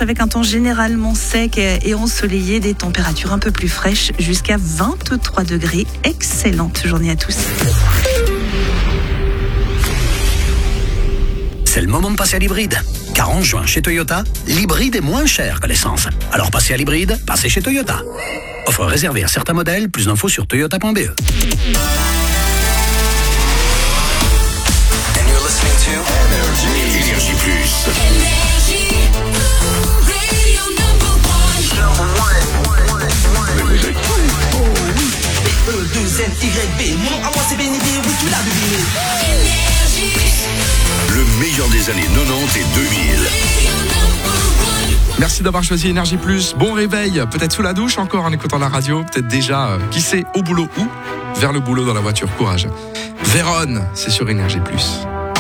avec un temps généralement sec et ensoleillé, des températures un peu plus fraîches jusqu'à 23 degrés. Excellente journée à tous. C'est le moment de passer à l'hybride. Car en juin, chez Toyota, l'hybride est moins cher que l'essence. Alors passez à l'hybride, passez chez Toyota. Offre réservée à certains modèles, plus d'infos sur toyota.be. And you're listening to Énergie Plus. Le meilleur des années 90 et 2000. Merci d'avoir choisi Énergie Plus. Bon réveil, peut-être sous la douche encore en écoutant la radio, peut-être déjà, qui sait, au boulot ou vers le boulot dans la voiture. Courage. Vérone, c'est sur Énergie Plus.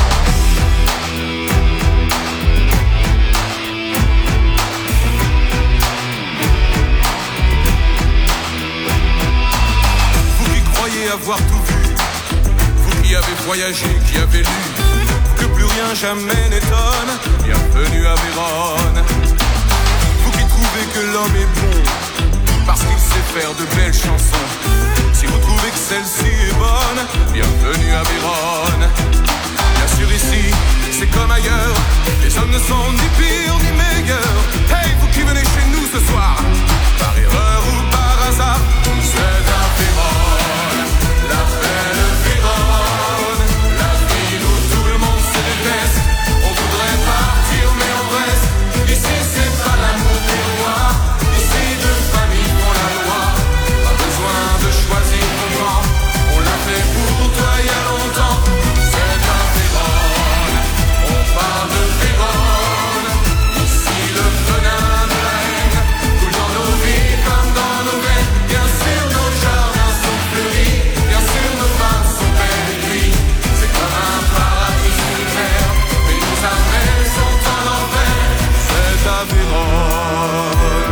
Vous qui croyez avoir tout vu, vous qui avez voyagé, qui avez lu, que plus rien jamais n'étonne, bienvenue à Vérone. Vous qui trouvez que l'homme est bon, parce qu'il sait faire de belles chansons, si vous trouvez que celle-ci est bonne, bienvenue à Vérone. Bien sûr ici, c'est comme ailleurs, les hommes ne sont ni pires ni meilleurs. Hey, vous qui venez chez nous ce soir, par erreur ou par hasard, c'est à Vérone, la belle Vérone, la ville où tout le monde se déteste. On voudrait partir mais on reste. Ici c'est pas l'amour des rois, ici deux familles font la loi. Pas besoin de choisir ton camp, on l'a fait pour toi il y a longtemps. C'est à Vérone, on parle de Vérone. Ici le venin de la haine coule dans nos vies comme dans nos veines. Bien sûr nos jardins sont fleuris, bien sûr nos femmes sont belles et gris. C'est comme un paradis sur terre, mais nos âmes sont en enfer. C'est à Vérone.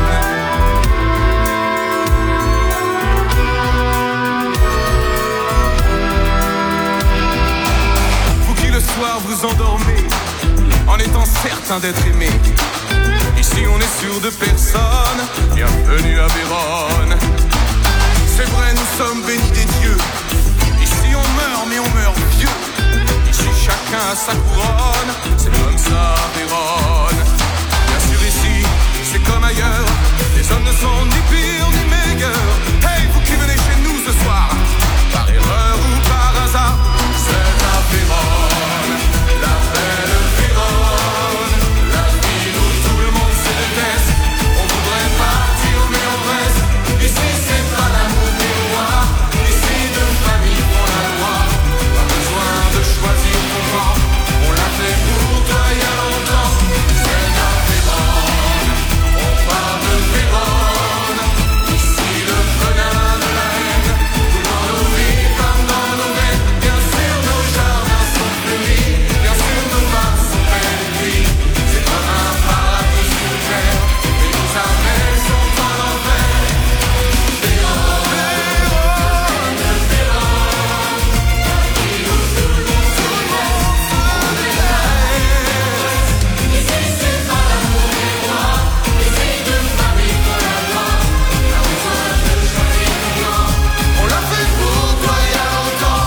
Vous qui le soir vous endormez en étant certain d'être aimé. Ici on est sûr de personne, bienvenue à Vérone. C'est vrai nous sommes bénis des dieux, ici on meurt mais on meurt vieux. Ici chacun a sa couronne, c'est comme ça à Vérone. Bien sûr ici, c'est comme ailleurs, les hommes ne sont ni pires ni meilleurs. Hey, vous qui venez chez nous ce soir, par erreur ou par hasard, c'est à Vérone, la belle Vérone, la ville où tout le monde se déteste. On voudrait partir mais on reste. Ici c'est pas l'amour des rois, ici deux familles font la loi. Pas besoin de choisir ton camp, on l'a fait pour toi il y a longtemps. C'est à Vérone, on parle de Vérone. Ici le venin de la haine coule dans nos vies comme dans nos veines. Bien sûr nos jardins sont fleuris, bien sûr nos femmes sont belles et gris. C'est comme un paradis sur terre, mais nos âmes sont en enfer. On l'a fait pour toi il y a longtemps.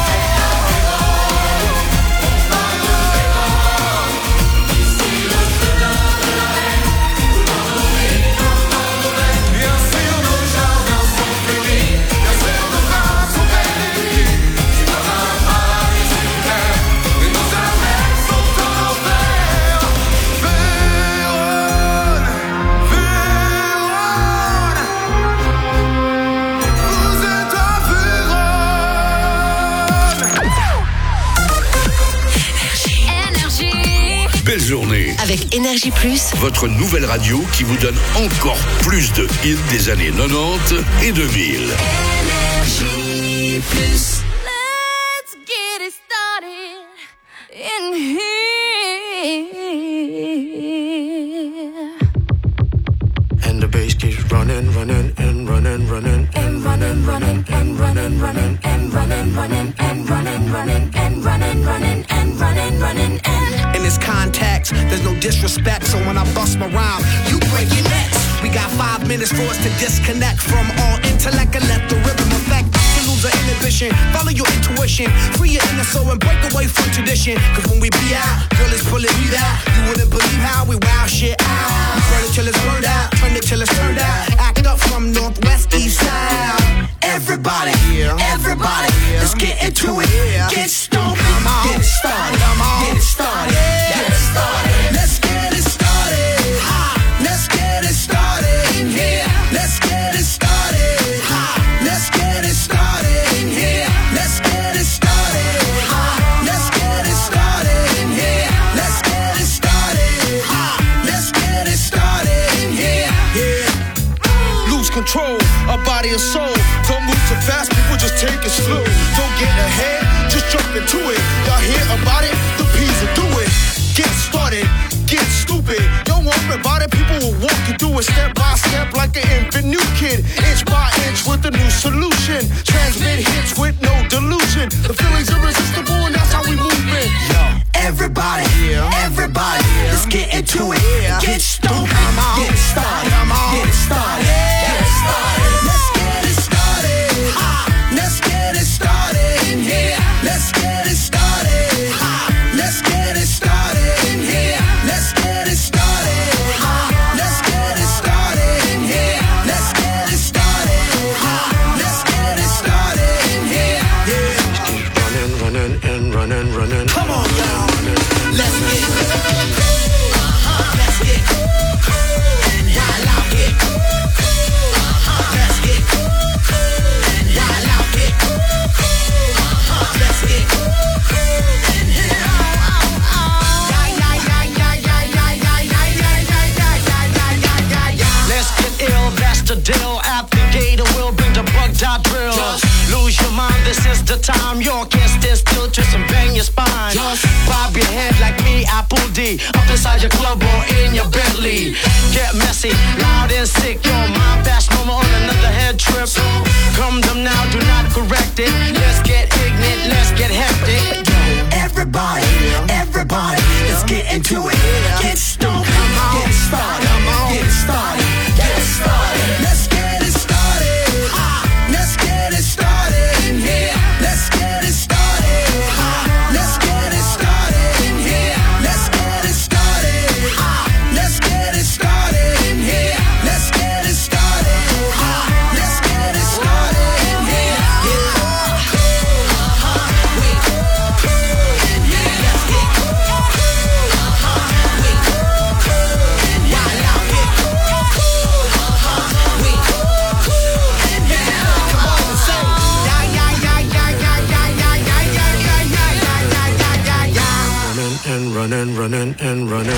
Bien sûr nos jardins sont fleuris, bien sûr nos femmes sont belles et gris. C'est comme un paradis sur terre, mais nos âmes sont en enfer. Vérone, Vérone, vous êtes à Vérone. Belle journée. Avec Énergie Plus, Votre nouvelle radio qui vous donne encore plus de hits des années 90 et 2000. Énergie Plus. Let's get it started in here. And the bass keeps running, running, and running, running, and running, running, and running, running, and running, running, and running, running, and running, running, and running, running, and In this context, there's no disrespect, so when I bust my rhyme, minutes for us to disconnect from all intellect and let the rhythm affect us to lose our inhibition. Follow your intuition, free your inner soul and break away from tradition. Cause when we be out, girl, it's pulling me out. You wouldn't believe how we wow shit out. We burn it till it's burned out, turn it till it's turned out. Act up from northwest, east side. Everybody, everybody, let's get into it. Get stoked, get it started, get it started, get it started. Let's get it started. Let's get it started in here. Let's get it started. Let's get it started in here. Let's get it started. Let's get it started in here. Let's get it started. Let's get it started in here. Yeah. Lose control, our body and soul. Don't move too fast, people just take it slow. Don't get ahead, just jump into it. Y'all hear about it? The P's will do it. Get started, get stupid. Don't worry about it, people will walk you through it step by step like an infant new kid. Inch by inch with a new solution. Transmit hits with no delusion. The feeling's irresistible and that's how we move it. Yo, everybody, everybody, let's get into it. Get stupid, get it started, get it started, get it started. Let's get it started. Let's get it started in here. Let's get it started. Let's get it started in here. Let's get it started. Let's get it started in here. Let's get it started. Let's get it started in here. Yeah. Running, running, and running, running. Come on, y'all. Let's get let's get and wild out it. Let's get and wild out it. Let's get Let's get ill, that's the deal. At the gate, we'll bring the bug-dot drill. Lose your mind, this is the time. You can't stand still, twist and bang your spine. Bob your head like me, Apple D. Up inside your club or in your Bentley. Get messy, loud and sick. Your mind fast moment on another head trip. Come them now, do not correct it. Let's get ignorant, let's get hectic. everybody, everybody, let's get into it. Get stoked, get it started, get it started, get it started. Let's get it started. Let's get it started in here. Let's get it started. Let's get it started in here. Let's get it started. Let's get it started in here. Let's get it started. Let's get it started in here. Running, running, and running.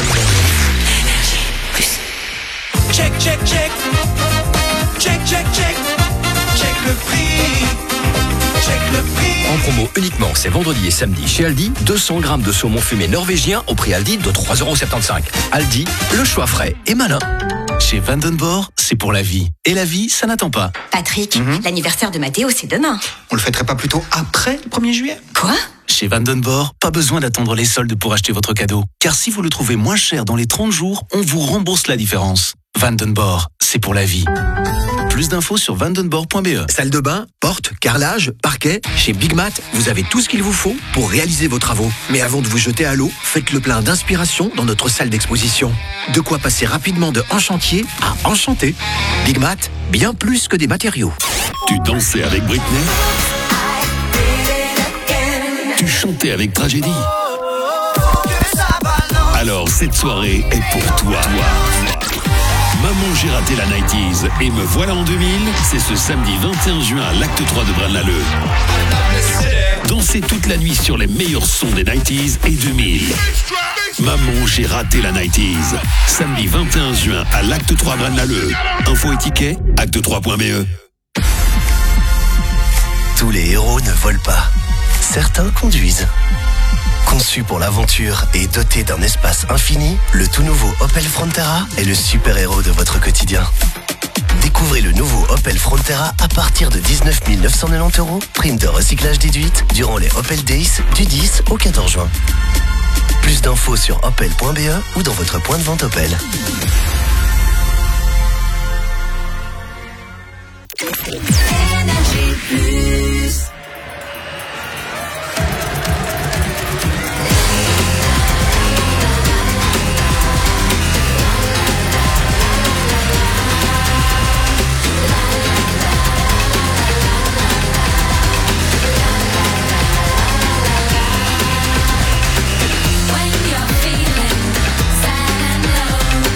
Check, check, check. Check, check, check. Check le prix. Check le prix. En promo uniquement ces vendredis et samedis chez Aldi, 200 grammes de saumon fumé norvégien au prix Aldi de 3,75 €. Aldi, le choix frais et malin. Chez Vandenborg, c'est pour la vie. Et la vie, ça n'attend pas. Patrick, l'anniversaire de Mathéo, c'est demain. On le fêterait pas plutôt après le 1er juillet? Quoi? Chez Vandenborg, pas besoin d'attendre les soldes pour acheter votre cadeau. Car si vous le trouvez moins cher dans les 30 jours, on vous rembourse la différence. Vandenborg, c'est pour la vie. Plus d'infos sur vandenborg.be. Salle de bain, porte, carrelage, parquet. Chez Big Mat, vous avez tout ce qu'il vous faut pour réaliser vos travaux. Mais avant de vous jeter à l'eau, faites le plein d'inspiration dans notre salle d'exposition. De quoi passer rapidement de en chantier à enchanté. Big Mat, bien plus que des matériaux. Tu dansais avec Britney? Tu chantais avec Tragédie? Alors cette soirée est pour toi. Maman, j'ai raté la 90s et me voilà en 2000, c'est ce samedi 21 juin à l'Acte 3 de Braine-l'Alleud. Dansez toute la nuit sur les meilleurs sons des 90s et 2000. Maman, j'ai raté la 90s. Samedi 21 juin à l'Acte 3 Braine-l'Alleud. Info et tickets, acte3.be. Tous les héros ne volent pas. Certains conduisent. Conçu pour l'aventure et doté d'un espace infini, le tout nouveau Opel Frontera est le super-héros de votre quotidien. Découvrez le nouveau Opel Frontera à partir de 19 990 €, prime de recyclage déduite, durant les Opel Days du 10 au 14 juin. Plus d'infos sur opel.be ou dans votre point de vente Opel.